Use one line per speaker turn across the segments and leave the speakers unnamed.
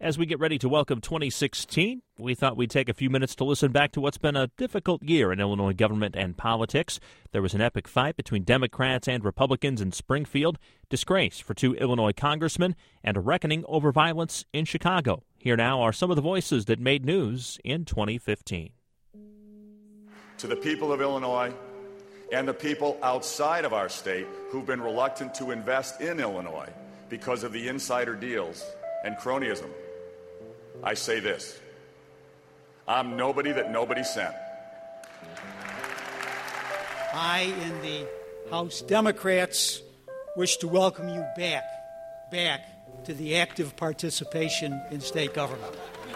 As we get ready to welcome 2016, we thought we'd take a few minutes to listen back to what's been a difficult year in Illinois government and politics. There was an epic fight between Democrats and Republicans in Springfield, disgrace for two Illinois congressmen, and a reckoning over violence in Chicago. Here now are some of the voices that made news in 2015.
To the people of Illinois and the people outside of our state who've been reluctant to invest in Illinois because of the insider deals and cronyism, I say this: I'm nobody that nobody sent.
I and the House Democrats wish to welcome you back to the active participation in state government.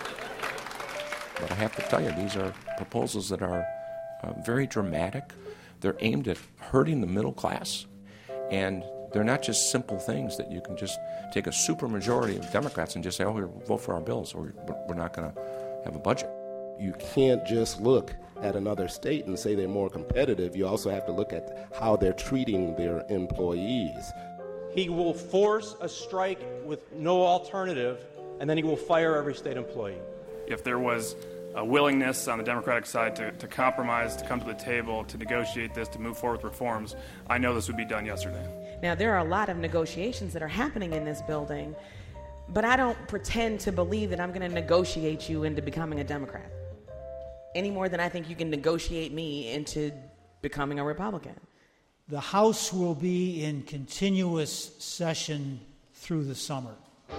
But I have to tell you, these are proposals that are very dramatic. They're aimed at hurting the middle class, and they're not just simple things that you can just take a supermajority of Democrats and just say, oh, vote for our bills, or we're not going to have a budget.
You can't just look at another state and say they're more competitive. You also have to look at how they're treating their employees.
He will force a strike with no alternative, and then he will fire every state employee.
If there was a willingness on the Democratic side to compromise, to come to the table, to negotiate this, to move forward with reforms, I know this would be done yesterday.
Now, there are a lot of negotiations that are happening in this building, but I don't pretend to believe that I'm going to negotiate you into becoming a Democrat any more than I think you can negotiate me into becoming a Republican.
The House will be in continuous session through the summer.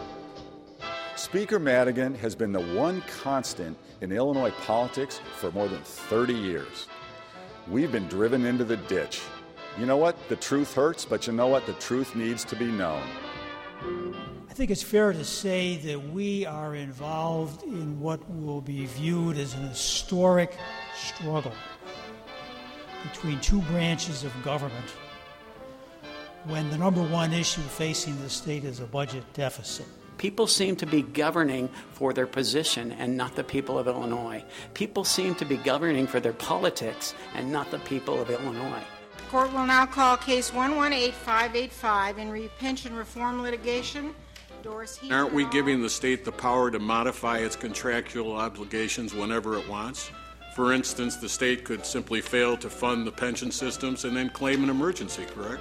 Speaker Madigan has been the one constant in Illinois politics for more than 30 years. We've been driven into the ditch. You know what? The truth hurts, but you know what? The truth needs to be known.
I think it's fair to say that we are involved in what will be viewed as an historic struggle between two branches of government when the number one issue facing the state is a budget deficit.
People seem to be governing for their position and not the people of Illinois. People seem to be governing for their politics and not the people of Illinois.
The court will now call case 118585 in pension reform litigation.
Aren't we giving the state the power to modify its contractual obligations whenever it wants? For instance, the state could simply fail to fund the pension systems and then claim an emergency, correct?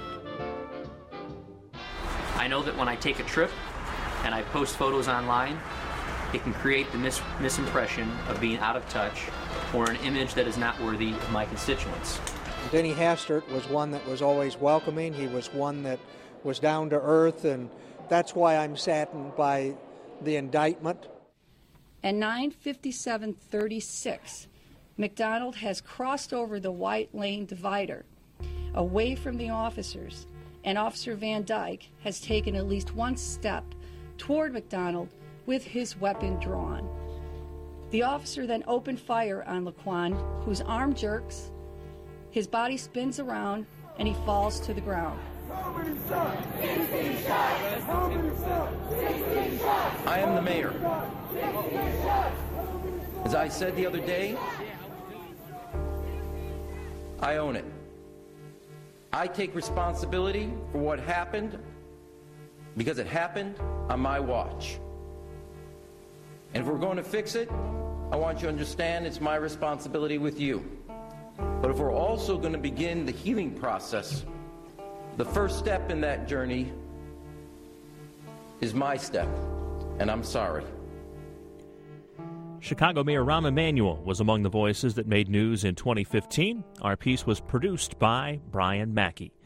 I know that when I take a trip and I post photos online, it can create the misimpression of being out of touch or an image that is not worthy of my constituents.
Denny Hastert was one that was always welcoming. He was one that was down to earth, and that's why I'm saddened by the indictment.
At 9:57:36, McDonald has crossed over the white lane divider away from the officers, and Officer Van Dyke has taken at least one step toward McDonald with his weapon drawn. The officer then opened fire on Laquan, whose arm jerks, his body spins around, and he falls to the ground.
I am the mayor. As I said the other day, I own it. I take responsibility for what happened because it happened on my watch. And if we're going to fix it, I want you to understand it's my responsibility with you. But if we're also going to begin the healing process, the first step in that journey is my step, and I'm sorry.
Chicago Mayor Rahm Emanuel was among the voices that made news in 2015. Our piece was produced by Brian Mackey.